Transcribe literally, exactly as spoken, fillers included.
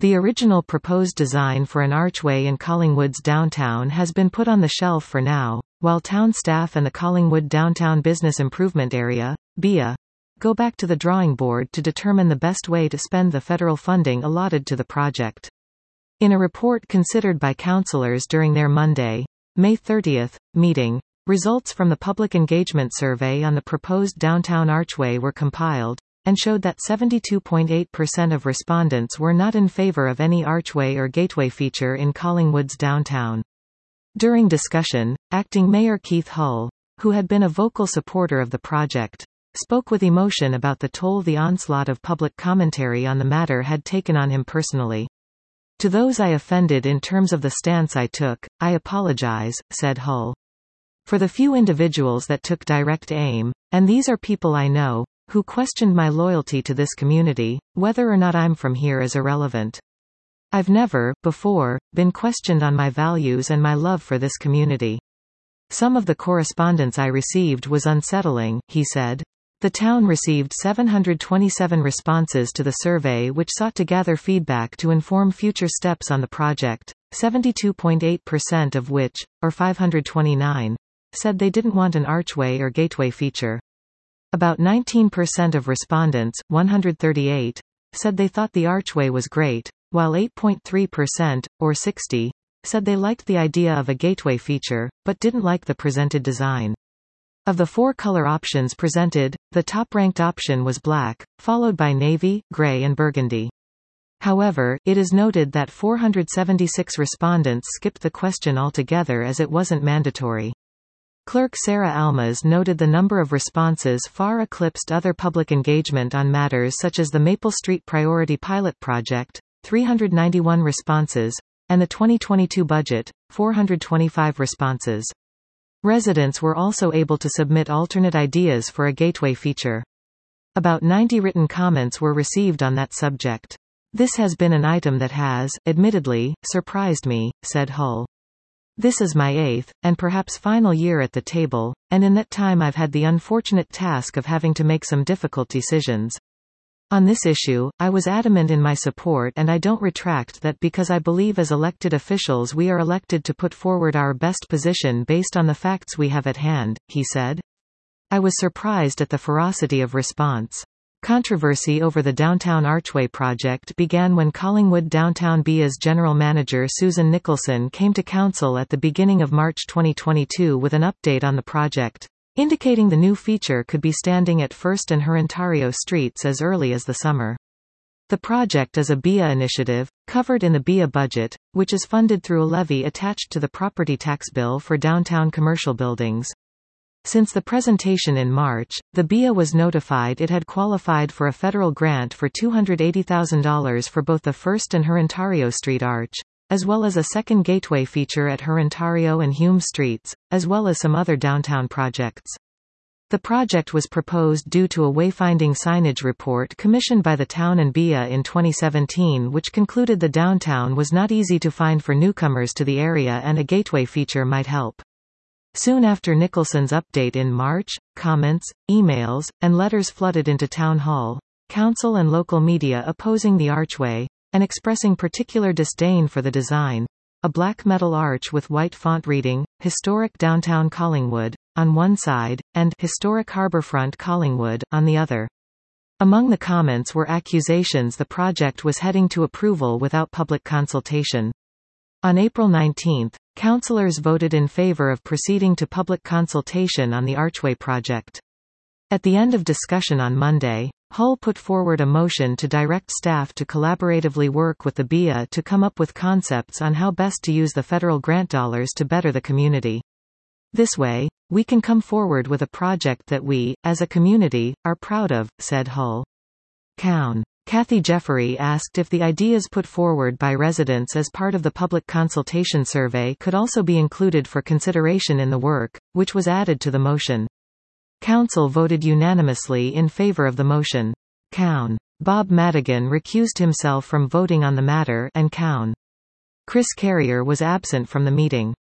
The original proposed design for an archway in Collingwood's downtown has been put on the shelf for now, while town staff and the Collingwood Downtown Business Improvement Area, B I A, go back to the drawing board to determine the best way to spend the federal funding allotted to the project. In a report considered by councillors during their Monday, May thirtieth, meeting, results from the public engagement survey on the proposed downtown archway were compiled, and showed that seventy-two point eight percent of respondents were not in favor of any archway or gateway feature in Collingwood's downtown. During discussion, acting Mayor Keith Hull, who had been a vocal supporter of the project, spoke with emotion about the toll the onslaught of public commentary on the matter had taken on him personally. "To those I offended in terms of the stance I took, I apologize," said Hull. "For the few individuals that took direct aim, and these are people I know, who questioned my loyalty to this community, whether or not I'm from here is irrelevant. I've never, before, been questioned on my values and my love for this community. Some of the correspondence I received was unsettling," he said. The town received seven hundred twenty-seven responses to the survey, which sought to gather feedback to inform future steps on the project, seventy-two point eight percent of which, or five hundred twenty-nine, said they didn't want an archway or gateway feature. About nineteen percent of respondents, one hundred thirty-eight, said they thought the archway was great, while eight point three percent, or sixty, said they liked the idea of a gateway feature, but didn't like the presented design. Of the four color options presented, the top-ranked option was black, followed by navy, gray and burgundy. However, it is noted that four hundred seventy-six respondents skipped the question altogether as it wasn't mandatory. Clerk Sarah Almas noted the number of responses far eclipsed other public engagement on matters such as the Maple Street Priority Pilot Project, three hundred ninety-one responses, and the twenty twenty-two budget, four hundred twenty-five responses. Residents were also able to submit alternate ideas for a gateway feature. About ninety written comments were received on that subject. "This has been an item that has, admittedly, surprised me," said Hull. "This is my eighth, and perhaps final year at the table, and in that time I've had the unfortunate task of having to make some difficult decisions. On this issue, I was adamant in my support, and I don't retract that because I believe as elected officials we are elected to put forward our best position based on the facts we have at hand," he said. "I was surprised at the ferocity of response." Controversy over the Downtown Archway project began when Collingwood Downtown B I's general manager Susan Nicholson came to council at the beginning of March twenty twenty-two with an update on the project, indicating the new feature could be standing at First and Herentario Streets as early as the summer. The project is a B I A initiative, covered in the B I A budget, which is funded through a levy attached to the property tax bill for downtown commercial buildings. Since the presentation in March, the B I A was notified it had qualified for a federal grant for two hundred eighty thousand dollars for both the First and Herentario Street arch, as well as a second gateway feature at Herentario and Hume Streets, as well as some other downtown projects. The project was proposed due to a wayfinding signage report commissioned by the town and B I A in twenty seventeen, which concluded the downtown was not easy to find for newcomers to the area and a gateway feature might help. Soon after Nicholson's update in March, comments, emails, and letters flooded into Town Hall, council and local media opposing the archway, and expressing particular disdain for the design. A black metal arch with white font reading, "Historic Downtown Collingwood," on one side, and "Historic Harbourfront Collingwood," on the other. Among the comments were accusations the project was heading to approval without public consultation. On April nineteenth, councillors voted in favour of proceeding to public consultation on the archway project. At the end of discussion on Monday, Hull put forward a motion to direct staff to collaboratively work with the B I A to come up with concepts on how best to use the federal grant dollars to better the community. "This way, we can come forward with a project that we, as a community, are proud of," said Hull. Cown. Kathy Jeffery asked if the ideas put forward by residents as part of the public consultation survey could also be included for consideration in the work, which was added to the motion. Council voted unanimously in favor of the motion. Cown. Bob Madigan recused himself from voting on the matter, and Cown. Chris Carrier was absent from the meeting.